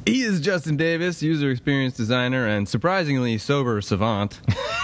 He is Justin Davis, user experience designer and surprisingly sober savant.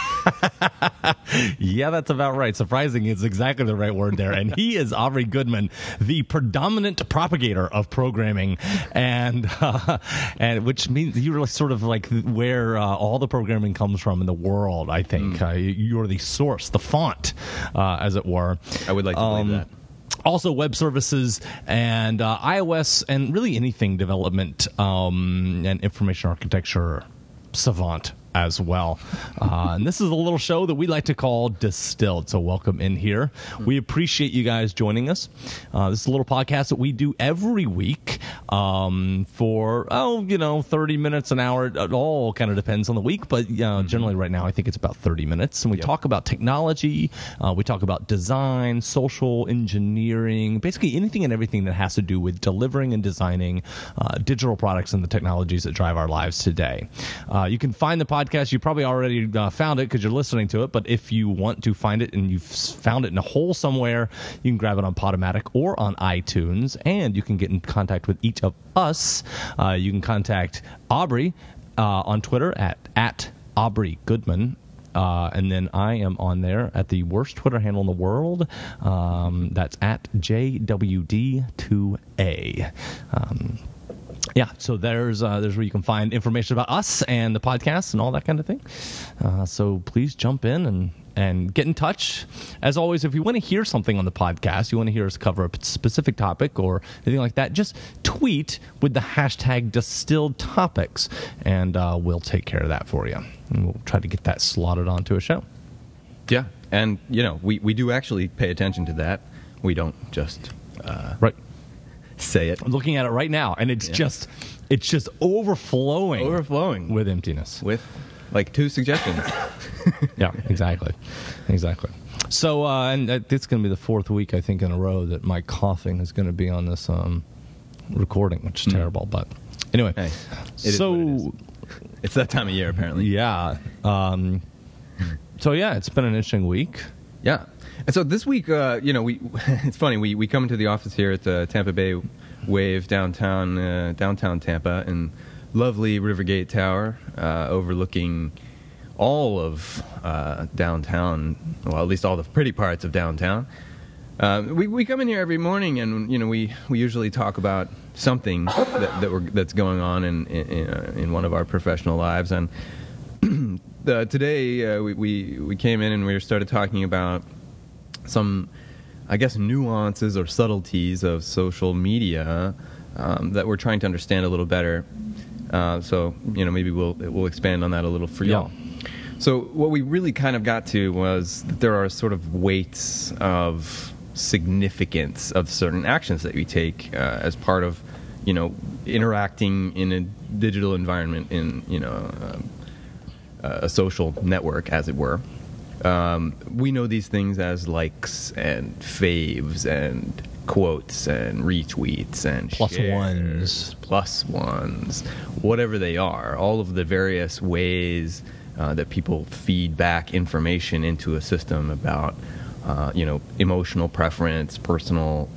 Yeah, that's about right. Surprising is exactly the right word there. And he is Aubrey Goodman, the predominant propagator of programming, and which means you're sort of like where all the programming comes from in the world, I think. You're the source, the font, as it were. I would like to believe that. Also, web services and iOS and really anything development and information architecture savant as well. And this is a little show that we like to call Distilled. So welcome in here. We appreciate you guys joining us. This is a little podcast that we do every week for, 30 minutes, an hour. It all kind of depends on the week. But generally right now I think it's about 30 minutes. And we talk about technology. We talk about design, social engineering, basically anything and everything that has to do with delivering and designing digital products and the technologies that drive our lives today. You can find the podcast. You probably already found it because you're listening to it, but if you want to find it and you've found it in a hole somewhere, you can grab it on Podomatic or on iTunes, and you can get in contact with each of us. You can contact Aubrey on Twitter at Aubrey Goodman. And then I am on there at the worst Twitter handle in the world. That's at JWD2A. Yeah, so there's where you can find information about us and the podcast and all that kind of thing. So please jump in and get in touch. As always, if you want to hear something on the podcast, you want to hear us cover a specific topic or anything like that, just tweet with the hashtag Distilled Topics, and we'll take care of that for you. And we'll try to get that slotted onto a show. Yeah, and we do actually pay attention to that. We don't just right. Say it. I'm looking at it right now, and it's just overflowing with emptiness. With like 2 suggestions. Yeah, exactly. So, and it's going to be the 4th week, I think, in a row that my coughing is going to be on this recording, which is terrible. But anyway, hey, it's that time of year, apparently. Yeah. So yeah, it's been an interesting week. Yeah. And so this week, it's funny. We come into the office here at the Tampa Bay Wave downtown Tampa, in lovely Rivergate Tower, overlooking all of downtown. Well, at least all the pretty parts of downtown. We come in here every morning, and we usually talk about something that's going on in one of our professional lives. And today we came in and we started talking about some, I guess, nuances or subtleties of social media that we're trying to understand a little better. So maybe we'll expand on that a little for y'all. So what we really kind of got to was that there are sort of weights of significance of certain actions that we take as part of interacting in a digital environment in a social network, as it were. We know these things as likes and faves and quotes and retweets and plus ones, whatever they are. All of the various ways that people feed back information into a system about, emotional preference, personal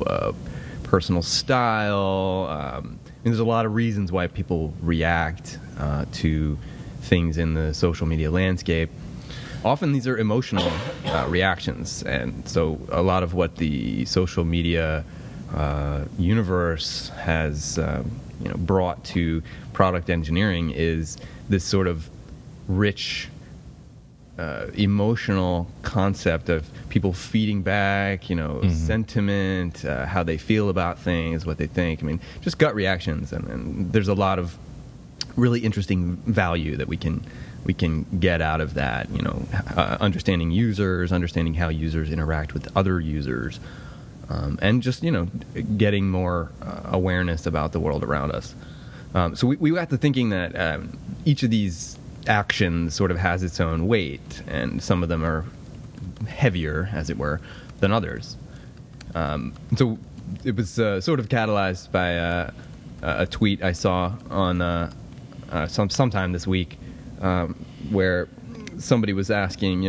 style. And there's a lot of reasons why people react to things in the social media landscape. Often these are emotional reactions, and so a lot of what the social media universe has brought to product engineering is this sort of rich emotional concept of people feeding back, sentiment, how they feel about things, what they think. I mean, just gut reactions, and there's a lot of really interesting value that we can get out of that, understanding users, understanding how users interact with other users, and just, getting more awareness about the world around us. So we got to thinking that each of these actions sort of has its own weight, and some of them are heavier, as it were, than others. So it was sort of catalyzed by a tweet I saw on sometime this week, where somebody was asking,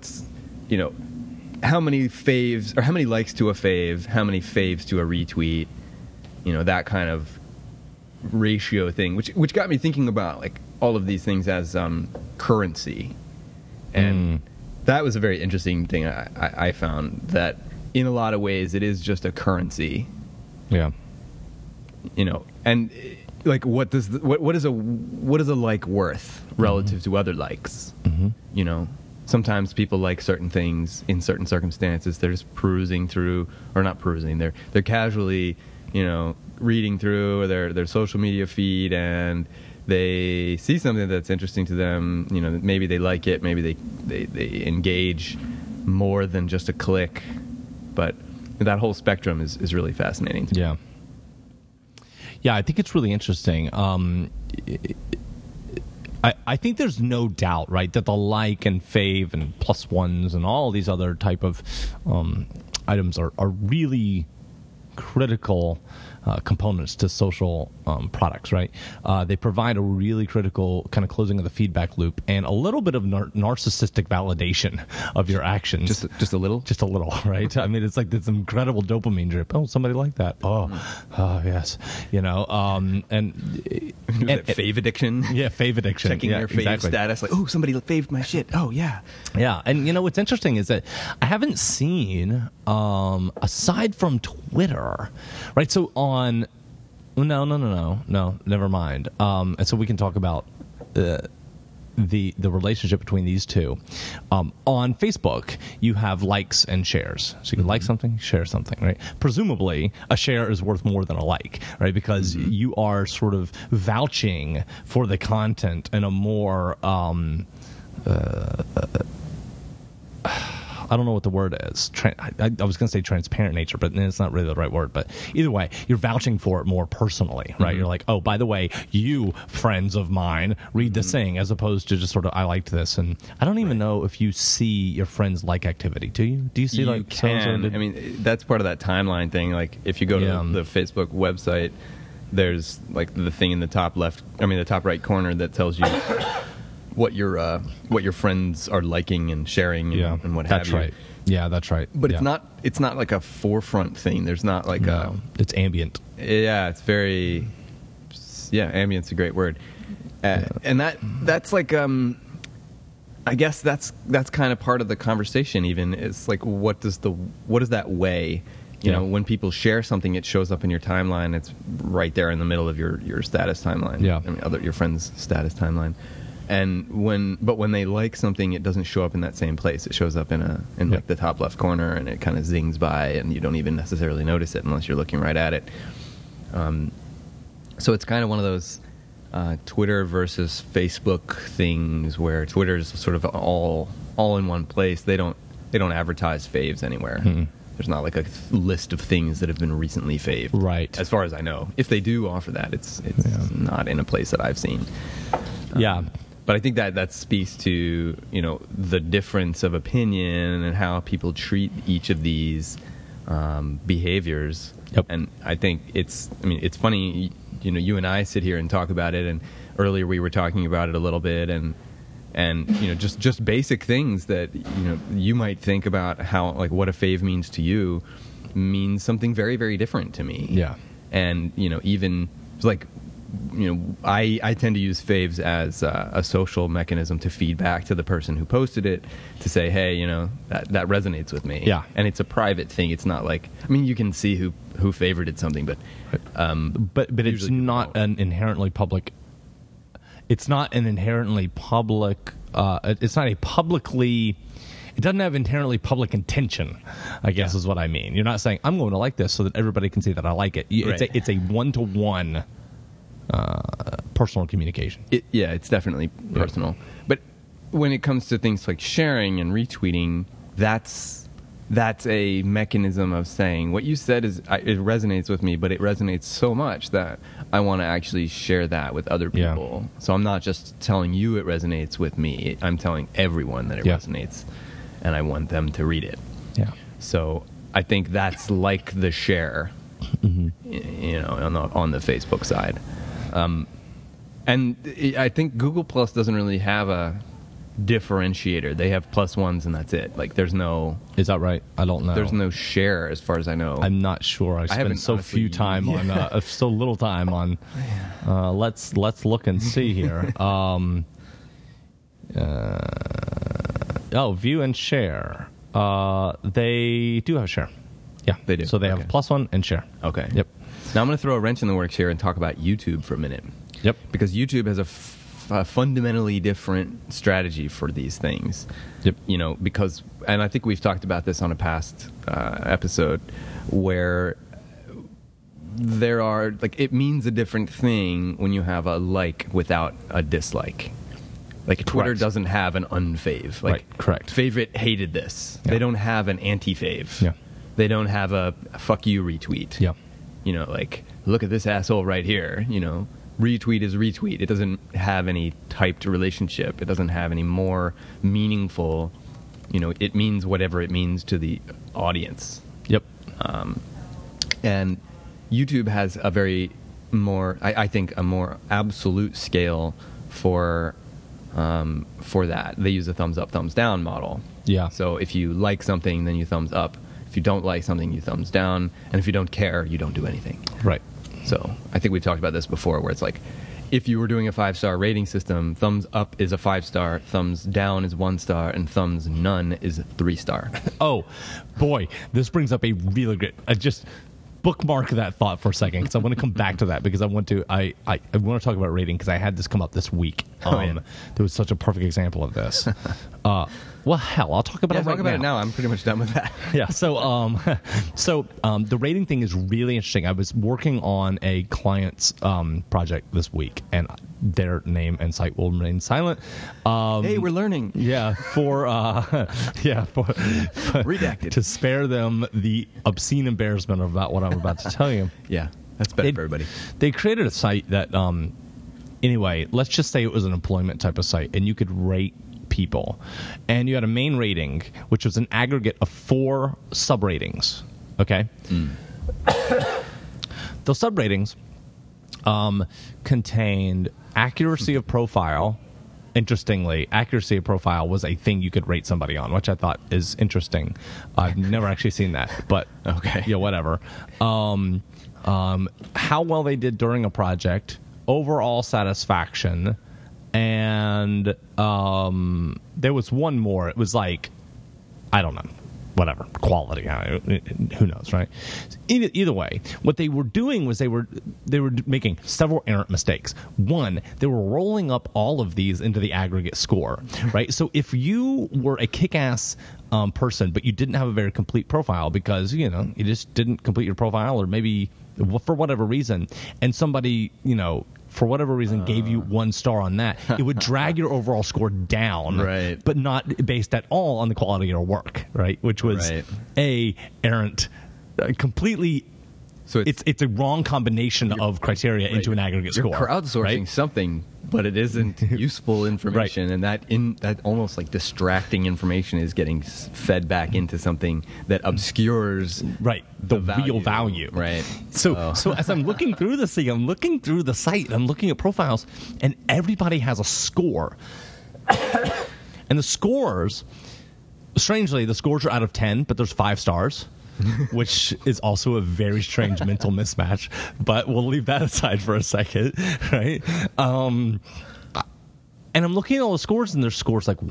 how many faves, or how many likes to a fave, how many faves to a retweet, that kind of ratio thing, which got me thinking about like all of these things as currency, and that was a very interesting thing I found, that in a lot of ways it is just a currency. Yeah. And like what is a like worth relative to other likes? Sometimes people like certain things in certain circumstances. They're just perusing through, or not perusing. They're casually, reading through their social media feed, and they see something that's interesting to them. Maybe they like it. Maybe they engage more than just a click. But that whole spectrum is really fascinating to me. Yeah. Yeah, I think it's really interesting. I think there's no doubt, right, that the like and fave and plus ones and all these other type of items are really critical components to social products, right? They provide a really critical kind of closing of the feedback loop and a little bit of narcissistic validation of your actions. Just a little? Just a little, right? I mean, it's like this incredible dopamine drip. Oh, somebody liked that. Oh, yes. And fave addiction? Yeah, fave addiction. Checking your fave status. Like, oh, somebody faved my shit. Oh, yeah. Yeah. And, what's interesting is that I haven't seen, aside from Twitter, right? So no, never mind. And so we can talk about the relationship between these two. On Facebook, you have likes and shares. So you can like something, share something, right? Presumably, a share is worth more than a like, right? Because you are sort of vouching for the content in a more I don't know what the word is. I was going to say transparent nature, but it's not really the right word. But either way, you're vouching for it more personally, right? You're like, oh, by the way, you, friends of mine, read this thing, as opposed to just sort of, I liked this. And I don't even know if you see your friends' like activity. Do you? Do you see you can. I mean, that's part of that timeline thing. Like, if you go to the Facebook website, there's like the thing in the top right corner that tells you what your friends are liking and sharing and what have you. That's right. Yeah, that's right. But it's not like a forefront thing. There's not like it's ambient. Yeah, it's very ambient's a great word. And that's like I guess that's kind of part of the conversation even. It's like what does that weigh? When people share something, it shows up in your timeline. It's right there in the middle of your status timeline. Yeah. I mean, your friends' status timeline. And when they like something, it doesn't show up in that same place. It shows up in like the top left corner, and it kind of zings by, and you don't even necessarily notice it unless you're looking right at it. So it's kind of one of those Twitter versus Facebook things where Twitter's sort of all in one place. They don't advertise faves anywhere. There's not like a list of things that have been recently faved. Right. As far as I know. If they do offer that, it's not in a place that I've seen. Yeah. But I think that speaks to, the difference of opinion and how people treat each of these behaviors. Yep. And I think it's funny, you and I sit here and talk about it, and earlier we were talking about it a little bit, and just basic things that, you might think about how, like, what a fave means to you means something very, very different to me. Yeah. And, even, like, I tend to use faves as a social mechanism to feed back to the person who posted it, to say, hey, that resonates with me. Yeah. And it's a private thing. It's not like, you can see who favorited something, but it's not an inherently public. It's not an inherently public. It's not a publicly. It doesn't have inherently public intention, I guess is what I mean. You're not saying, I'm going to like this so that everybody can see that I like it. It's a one-to-one personal communication. It's definitely personal. But when it comes to things like sharing and retweeting, that's a mechanism of saying what you said it resonates with me, but it resonates so much that I want to actually share that with other people. Yeah. So I'm not just telling you it resonates with me. I'm telling everyone that it resonates, and I want them to read it. Yeah. So I think that's like the share, on the Facebook side. And I think Google Plus doesn't really have differentiator. They have +1s and that's it. Like there's no Is that right? I don't know. there's no share as far as I know. I'm not sure. I haven't spent so honestly- few time on so little time on. Let's look and see here. View and share. They do have a share. Yeah, They do. So they Okay. have +1 and share. Okay. Yep. Now I'm going to throw a wrench in the works here and talk about YouTube for a minute. Yep. Because YouTube has a fundamentally different strategy for these things. Yep. You know, because, and I think we've talked about this on a past episode, where there are, like, it means a different thing when you have a like without a dislike. Like Twitter Correct. doesn't have an unfave. Like, Right, correct. Favorite hated this. Yeah. They don't have an anti-fave. Yeah. They don't have a fuck you retweet. Yeah. You know, like, look at this asshole right here. You know, retweet is retweet. It doesn't have any typed relationship. It doesn't have any more meaningful, you know, it means whatever it means to the audience. Yep. And YouTube has a very more, I think, a more absolute scale for that. They use a thumbs up, thumbs down model. Yeah. So if you like something, then you thumbs up. If you don't like something, you thumbs down. And if you don't care, you don't do anything. Right. So I think we've talked about this before, where it's like, if you were doing a 5-star rating system, thumbs up is a 5-star, thumbs down is 1-star, and thumbs none is a 3-star. Oh, boy, this brings up a really great. I just bookmark that thought for a second because I want to come back to that because I want to. I want to talk about rating because I had this come up this week. There was such a perfect example of this. Well, hell, I'll talk about Yeah, it talk right about now. it now. I'm pretty much done with that. Yeah. So, the rating thing is really interesting. I was working on a client's project this week, and their name and site will remain silent. Hey, we're learning. Yeah, for Redacted. to spare them the obscene embarrassment about what I'm about to tell you. Yeah, that's better They- for everybody. They created a site that, anyway, let's just say it was an employment type of site, and you could rate people, and you had a main rating, which was an aggregate of 4 sub ratings. Okay, those sub ratings contained accuracy of profile. Interestingly, accuracy of profile was a thing you could rate somebody on, which I thought is interesting. I've never actually seen that, but Okay. yeah, whatever. How well they did during a project, overall satisfaction, and there was one more. It was like, I don't know, whatever, quality. Who knows, right? Either way, what they were doing was they were making several errant mistakes. One, they were rolling up all of these into the aggregate score, right? So if you were a kick-ass person, but you didn't have a very complete profile because, you know, you just didn't complete your profile, or maybe for whatever reason, and somebody, you know, for whatever reason gave you 1 star on that, it would drag your overall score down, Right. but not based at all on the quality of your work, right? Which was Right. errant, completely. So It's a wrong combination of criteria into an aggregate You're score. crowdsourcing right? something, but it isn't useful information, and that almost like distracting information is getting fed back into something that obscures Right, the value. real value. Right. So as I'm looking through this thing, I'm looking through the site, I'm looking at profiles, and everybody has a score. And the scores, strangely, the scores are out of 10, but there's 5 stars. Which is also a very strange mental mismatch, but we'll leave that aside for a second, right? And I'm looking at all the scores, and there's scores like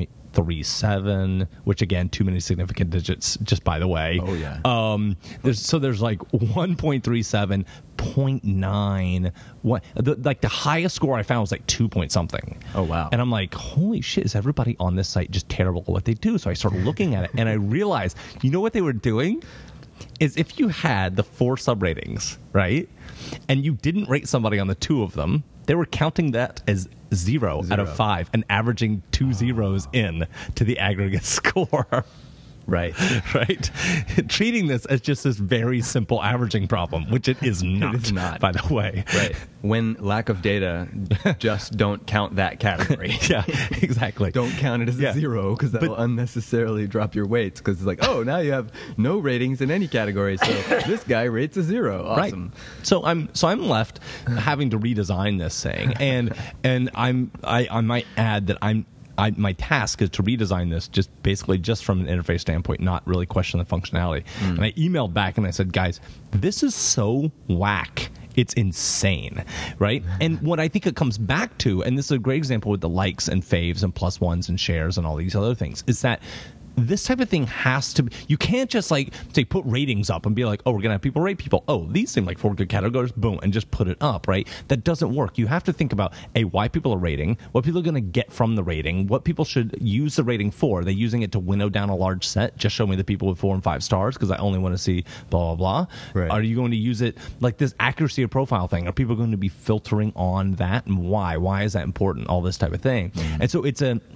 1.37, which again, too many significant digits, just by the way. Oh, yeah. There's like 1.37, 0.9. Like the highest score I found was like 2 point something. Oh, wow. And I'm like, holy shit, is everybody on this site just terrible at what they do? So I started looking at it, and I realized, you know what they were doing? Is if you had the 4 sub ratings, right, and you didn't rate somebody on the 2 of them, they were counting that as 0 out of 5 and averaging 2 zeros in to the aggregate score. Right. Right? Treating this as just this very simple averaging problem, which it is not, It is not. by the way. Right. When lack of data, just don't count that category. Yeah, exactly. Don't count it as Yeah. a 0, because that will unnecessarily drop your weights, because it's like, oh, now you have no ratings in any category, so this guy rates a 0. Awesome. Right. So I'm left having to redesign this thing, and I might add that my task is to redesign this just from an interface standpoint, not really question the functionality. And I emailed back and I said, guys, this is so whack. It's insane, right? And what I think it comes back to, and this is a great example with the likes and faves and plus ones and shares and all these other things, is that this type of thing has to be, you can't just like say put ratings up and be like, oh, we're gonna have people rate people, oh, these seem like 4 good categories, boom, and just put it up, right? That doesn't work. You have to think about why people are rating, what people are going to get from the rating, what people should use the rating for. Are they using it to winnow down a large set? Just show me the people with 4 and 5 stars because I only want to see blah blah blah. Right. Are you going to use it like this accuracy of profile thing? Are people going to be filtering on that, and why is that important? All this type of thing. And so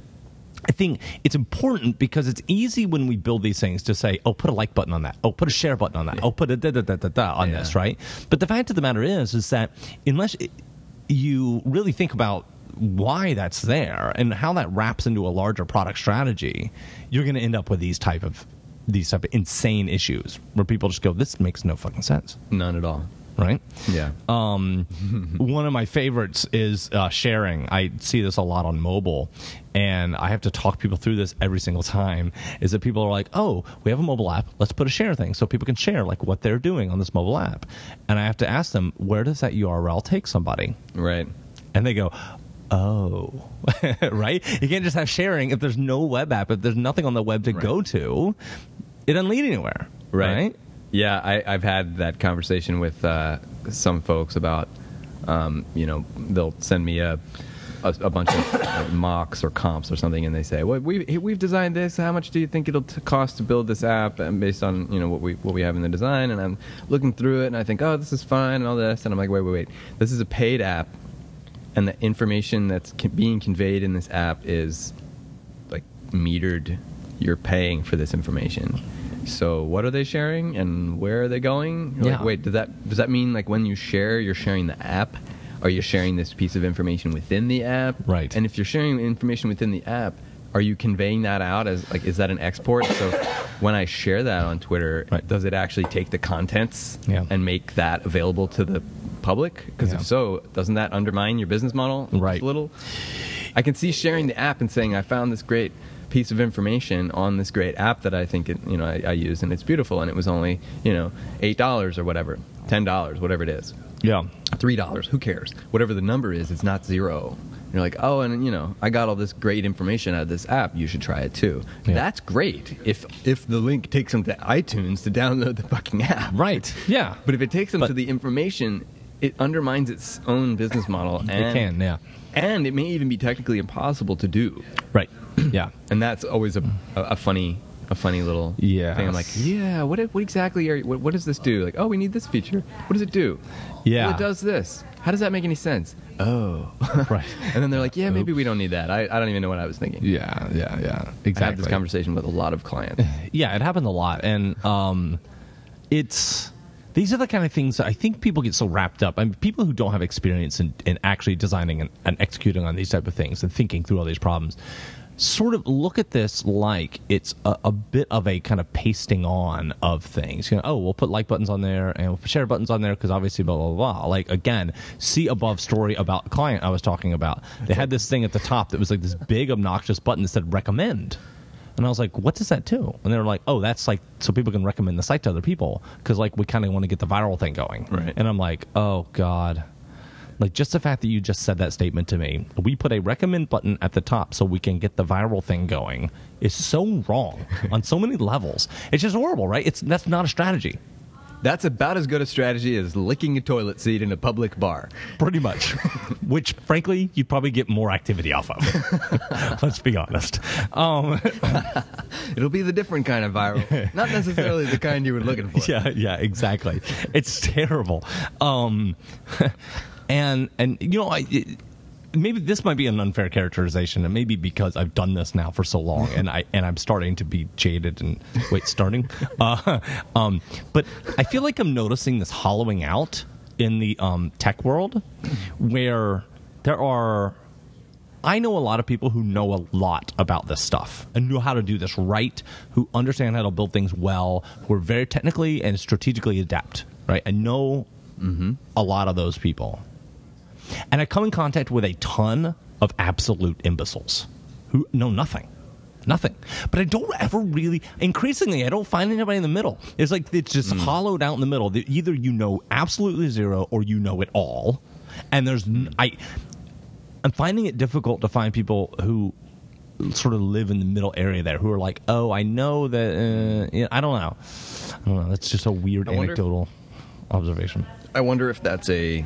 I think it's important because it's easy when we build these things to say, oh, put a like button on that. Oh, put a share button on that. Oh, put a da-da-da-da-da on this, right? But the fact of the matter is that unless you really think about why that's there and how that wraps into a larger product strategy, you're going to end up with these type of insane issues where people just go, this makes no fucking sense. None at all. Right? Yeah. One of my favorites is sharing. I see this a lot on mobile, and I have to talk people through this every single time, is that people are like, oh, we have a mobile app. Let's put a share thing so people can share like what they're doing on this mobile app. And I have to ask them, where does that URL take somebody? Right. And they go, oh, right? You can't just have sharing if there's no web app, if there's nothing on the web to go to. It doesn't lead anywhere. Right? Yeah, I've had that conversation with some folks about, they'll send me a bunch of mocks or comps or something, and they say, well, we've designed this. How much do you think it'll cost to build this app? And based on what we have in the design, and I'm looking through it, and I think, oh, this is fine, and all this, and I'm like, wait, this is a paid app, and the information that's being conveyed in this app is like metered. You're paying for this information. So what are they sharing and where are they going? Like, wait, does that mean like when you share, you're sharing the app? Are you sharing this piece of information within the app? Right. And if you're sharing information within the app, are you conveying that out as like, is that an export? So when I share that on Twitter, does it actually take the contents and make that available to the public? Because if so, doesn't that undermine your business model a little? I can see sharing the app and saying, I found this great piece of information on this great app that I think I use, and it's beautiful, and it was only $8 or whatever, $10, whatever it is, $3, who cares? Whatever the number is, it's not zero. And you're like, oh, and I got all this great information out of this app. You should try it too. That's great if the link takes them to iTunes to download the fucking app. Right. Yeah. But if it takes them to the information, it undermines its own business model. And, it can. Yeah. And it may even be technically impossible to do. Right. Yeah. And that's always a funny little thing. I'm like, what exactly what does this do? Like, oh, we need this feature. What does it do? Yeah. Well, it does this. How does that make any sense? Oh. Right. And then they're like, yeah, maybe we don't need that. I don't even know what I was thinking. Yeah. Exactly. I have this conversation with a lot of clients. Yeah, it happens a lot. And these are the kind of things that I think people get so wrapped up. I mean, people who don't have experience in actually designing and executing on these type of things and thinking through all these problems sort of look at this like it's a bit of a kind of pasting on of things. We'll put like buttons on there and we'll put share buttons on there because obviously blah, blah, blah. Like, again, see above story about a client I was talking about. They had this thing at the top that was like this big obnoxious button that said recommend. And I was like, what does that do? And they were like, oh, that's like so people can recommend the site to other people because like we kind of want to get the viral thing going. Right. And I'm like, oh, God. Like, just the fact that you just said that statement to me, we put a recommend button at the top so we can get the viral thing going, is so wrong on so many levels. It's just horrible, right? That's not a strategy. That's about as good a strategy as licking a toilet seat in a public bar. Pretty much. Which, frankly, you'd probably get more activity off of. Let's be honest. It'll be the different kind of viral. Not necessarily the kind you were looking for. Yeah, exactly. It's terrible. And maybe this might be an unfair characterization, and maybe because I've done this now for so long, and I'm starting to be jaded and but I feel like I'm noticing this hollowing out in the tech world, where I know a lot of people who know a lot about this stuff and know how to do this right, who understand how to build things well, who are very technically and strategically adept. Right, I know a lot of those people. And I come in contact with a ton of absolute imbeciles. who know nothing. Nothing. But I don't ever really, increasingly, I don't find anybody in the middle. It's like it's just hollowed out in the middle. Either you know absolutely zero or you know it all. And I'm finding it difficult to find people who sort of live in the middle area there, who are like, oh, I know that, I don't know. That's just a weird anecdotal observation. I wonder if that's a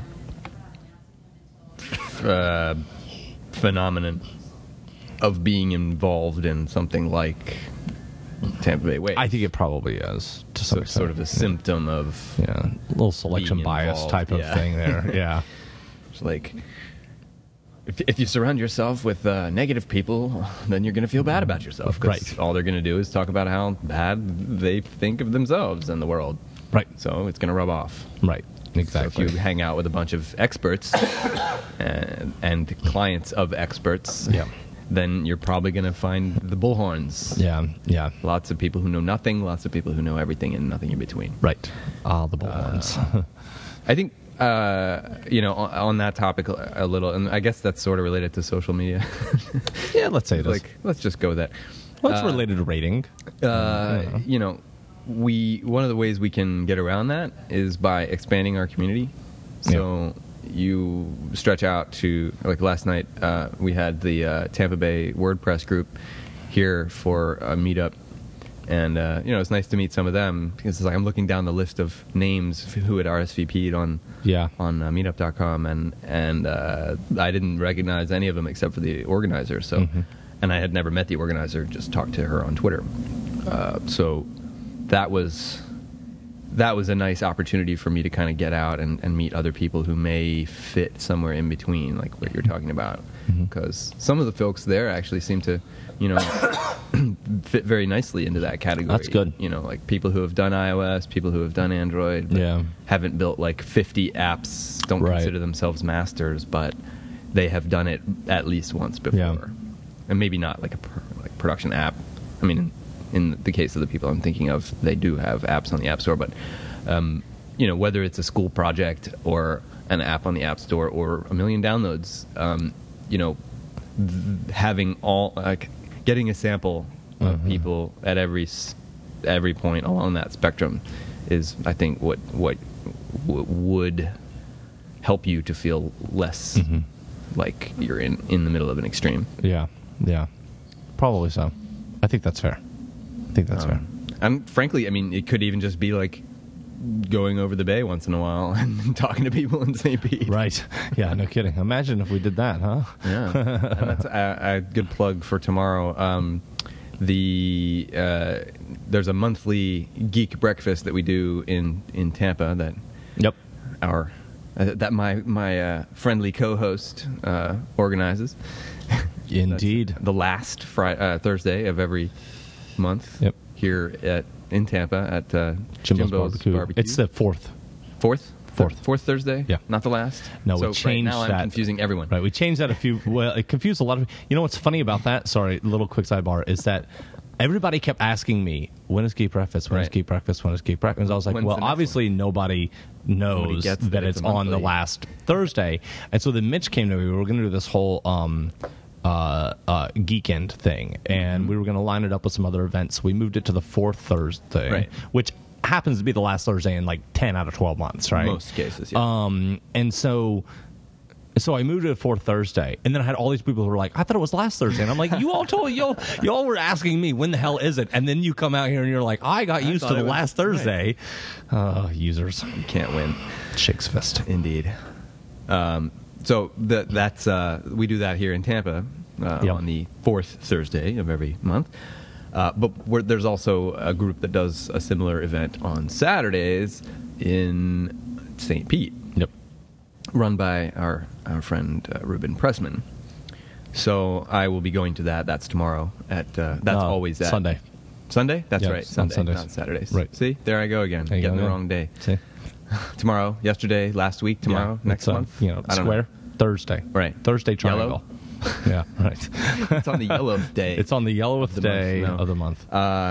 phenomenon of being involved in something like Tampa Bay Waves. I think it probably is. To some extent. Sort of a symptom of a little selection bias involved, type of thing there. Yeah. It's like, if you surround yourself with negative people, then you're going to feel bad about yourself. 'Cause right. all they're going to do is talk about how bad they think of themselves and the world. Right. So it's going to rub off. Right. Exactly. So if you hang out with a bunch of experts and clients of experts, then you're probably going to find the bullhorns. Yeah. Lots of people who know nothing, lots of people who know everything, and nothing in between. Right. The bullhorns. I think, on that topic a little, and I guess that's sort of related to social media. Yeah, let's say it is. Let's just go with that. Well, it's related to rating. One of the ways we can get around that is by expanding our community. So you stretch out to, like last night, we had the Tampa Bay WordPress group here for a meetup. And, it's nice to meet some of them because it's like I'm looking down the list of names who had RSVP'd on meetup.com. And I didn't recognize any of them except for the organizer. So, and I had never met the organizer, just talked to her on Twitter. So that was a nice opportunity for me to kind of get out and meet other people who may fit somewhere in between, like what you're talking about. Because some of the folks there actually seem to, fit very nicely into that category. That's good. Like people who have done iOS, people who have done Android, but haven't built like 50 apps, don't consider themselves masters, but they have done it at least once before. Yeah. And maybe not like a production app. I mean, in the case of the people I'm thinking of, they do have apps on the App Store, but whether it's a school project or an app on the App Store or a million downloads, having getting a sample of people at every point along that spectrum is, I think, what would help you to feel less like you're in the middle of an extreme. Yeah, probably so. I think that's fair. Fair. And frankly, I mean, it could even just be like going over the bay once in a while and talking to people in St. Pete. Right. Yeah, no kidding. Imagine if we did that, huh? Yeah. And that's a good plug for tomorrow. There's a monthly geek breakfast that we do in Tampa that my friendly co-host organizes. Indeed. The last Thursday of every month here in Tampa at Jimbo's Barbecue. It's the fourth Thursday. Yeah, not the last. No, we changed now that. I'm confusing everyone. Right, we changed that it confused a lot of. You know what's funny about that? Sorry, little quick sidebar is that everybody kept asking me, when is Geek Breakfast? When is Geek Breakfast? When is Geek Breakfast? And I was like, well, obviously nobody knows that it's on the last Thursday. And so then Mitch came to me. We were going to do this whole Geekend thing, and we were going to line it up with some other events. We moved it to the fourth Thursday, which happens to be the last Thursday in like 10 out of 12 months, right? Most cases, yeah. And so I moved it to fourth Thursday, and then I had all these people who were like, I thought it was last Thursday. And I'm like, you all told y'all were asking me when the hell is it? And then you come out here and you're like, I got used to the last Thursday. Users. You can't win. Shakes fist. Indeed. So that's we do that here in Tampa on the fourth Thursday of every month. But there's also a group that does a similar event on Saturdays in St. Pete. Yep. Run by our friend Ruben Pressman. So I will be going to that. That's tomorrow at always at Sunday. Sunday? That's right. Sunday, not Saturdays. Right. See, there I go again. Getting the wrong day. See? Tomorrow, yesterday, last week, tomorrow, next month. Square. Thursday. Right. Thursday triangle. Yellow? Yeah, right. It's on the yellowth day. It's on the yellowth day of the month.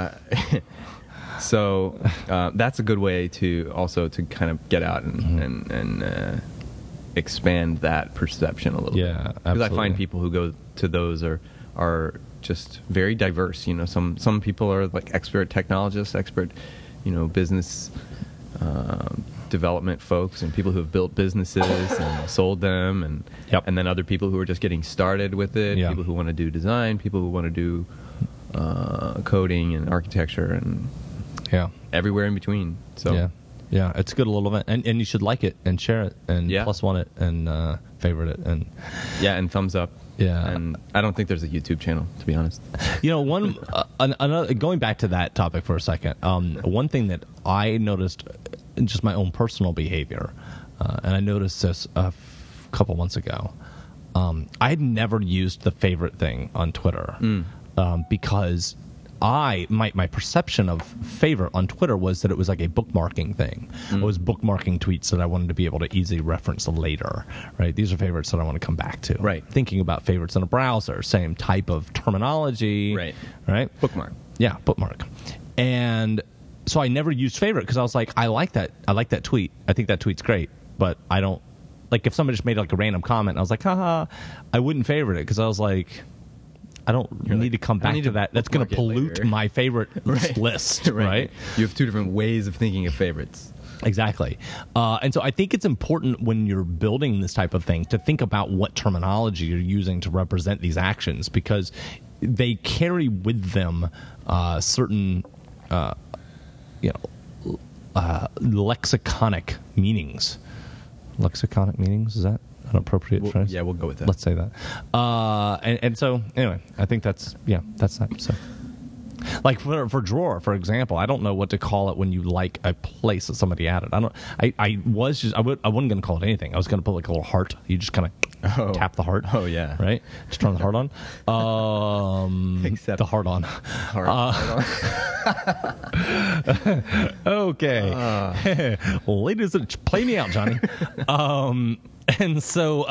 So that's a good way to also to kind of get out and expand that perception a little bit. Yeah, because I find people who go to those are are just very diverse. You know, some people are like expert technologists, expert, you know, business development folks, and people who have built businesses and sold them, and Yep. and then other people who are just getting started with it. Yeah. People who want to do design, people who want to do coding and architecture, and Yeah. everywhere in between. So Yeah, it's a good little event, and you should like it and share it and Yeah. plus one it and favorite it, and yeah, and thumbs up. Yeah. And I don't think there's a YouTube channel, to be honest. you know, one another, going back to that topic for a second. One thing that I noticed in just my own personal behavior, and I noticed this a couple months ago. I had never used the favorite thing on Twitter because my perception of favorite on Twitter was that it was like a bookmarking thing. It was bookmarking tweets that I wanted to be able to easily reference later, right? These are favorites that I want to come back to. Right. Thinking about favorites in a browser, same type of terminology. Right. Right? Bookmark. Yeah, bookmark. And so I never used favorite because I was like, I like that tweet. I think that tweet's great, but I don't, like if somebody just made like a random comment and I was like, haha, I wouldn't favorite it because I was like, I don't need to come back to that. That's going to pollute my favorite list, right? You have two different ways of thinking of favorites. Exactly. And so I think it's important when you're building this type of thing to think about what terminology you're using to represent these actions, because they carry with them certain lexiconic meanings. Lexiconic meanings, is that an appropriate phrase? Yeah, we'll go with that. Let's say that. And so anyway, I think that's that. So, like for drawer, for example, I don't know what to call it when you like a place that somebody added. I wasn't going to call it anything. I was going to put like a little heart. You just kind of tap the heart. Oh yeah, right. Just turn the heart on. Except the heart on. Okay. Ladies, play me out, Johnny. And so,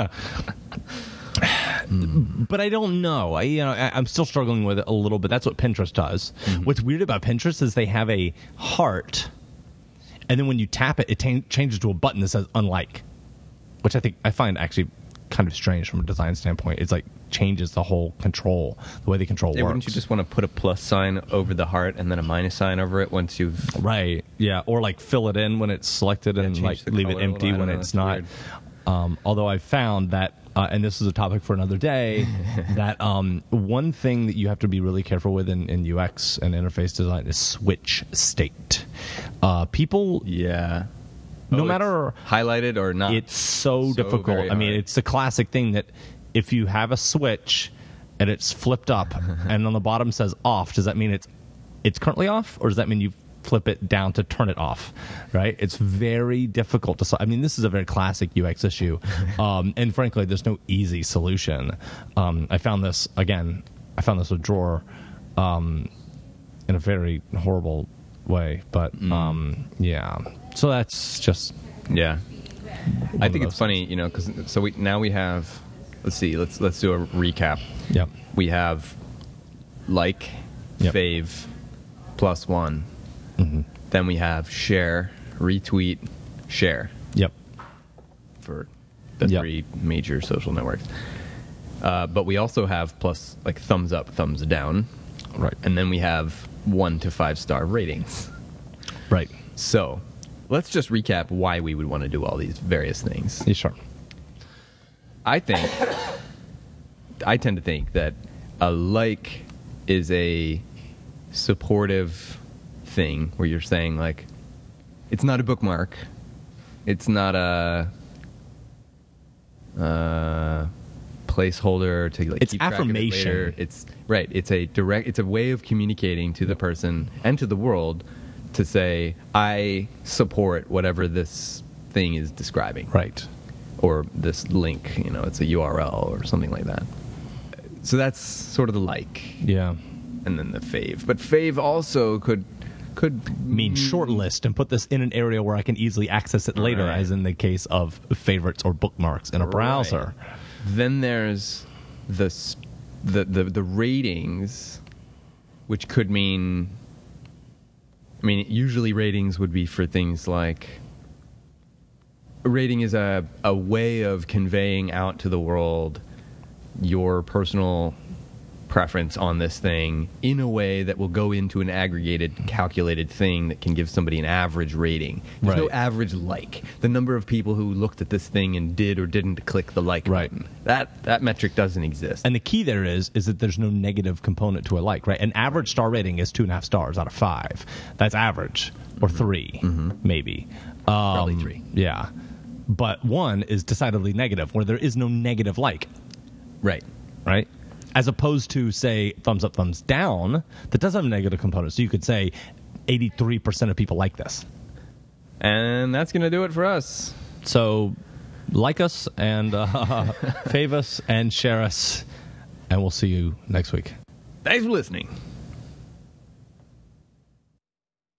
but I don't know. I'm still struggling with it a little bit. That's what Pinterest does. What's weird about Pinterest is they have a heart, and then when you tap it, it changes to a button that says unlike, which I find actually kind of strange from a design standpoint. It's like changes the whole control, the way the control works. Wouldn't you just want to put a plus sign over the heart and then a minus sign over it once you've... Right, yeah. Or like fill it in when it's selected and like leave it empty when it's not. Although I've found that, and this is a topic for another day, that one thing that you have to be really careful with in UX and interface design is switch state. People... Yeah. No matter highlighted or not, it's so difficult. I mean, it's the classic thing that if you have a switch and it's flipped up and on the bottom says off, does that mean it's currently off, or does that mean you flip it down to turn it off? Right? It's very difficult to. I mean, this is a very classic UX issue, and frankly, there's no easy solution. I found this with drawer in a very horrible way, but yeah. So that's just I think it's funny, because we have. Let's see. Let's do a recap. Yep. We have fave, plus one. Mm-hmm. Then we have share, retweet, share. Yep. For the three major social networks. But we also have plus thumbs up, thumbs down. Right. And then we have 1 to 5 star ratings. Right. So let's just recap why we would want to do all these various things. Yeah, sure. I tend to think that a like is a supportive thing where you're saying it's not a bookmark, it's not a placeholder to it's keep track affirmation. Of it later. It's right. It's a way of communicating to the person and to the world to say I support whatever this thing is describing. Right. Or this link, it's a URL or something like that. So that's sort of the like. Yeah. And then the fave. But fave also could mean shortlist and put this in an area where I can easily access it later, as in the case of favorites or bookmarks in a browser. Right. Then there's the ratings, which could mean... usually ratings would be for things like... A rating is a way of conveying out to the world your personal preference on this thing in a way that will go into an aggregated, calculated thing that can give somebody an average rating. There's no average like. The number of people who looked at this thing and did or didn't click the like button. That metric doesn't exist. And the key there is that there's no negative component to a like, right? An average star rating is 2.5 stars out of 5. That's average. Or 3, maybe. Probably 3. Yeah. But 1 is decidedly negative, where there is no negative like. Right. Right? As opposed to, say, thumbs up, thumbs down, that does have a negative component. So you could say 83% of people like this. And that's going to do it for us. So like us and fave us and share us, and we'll see you next week. Thanks for listening.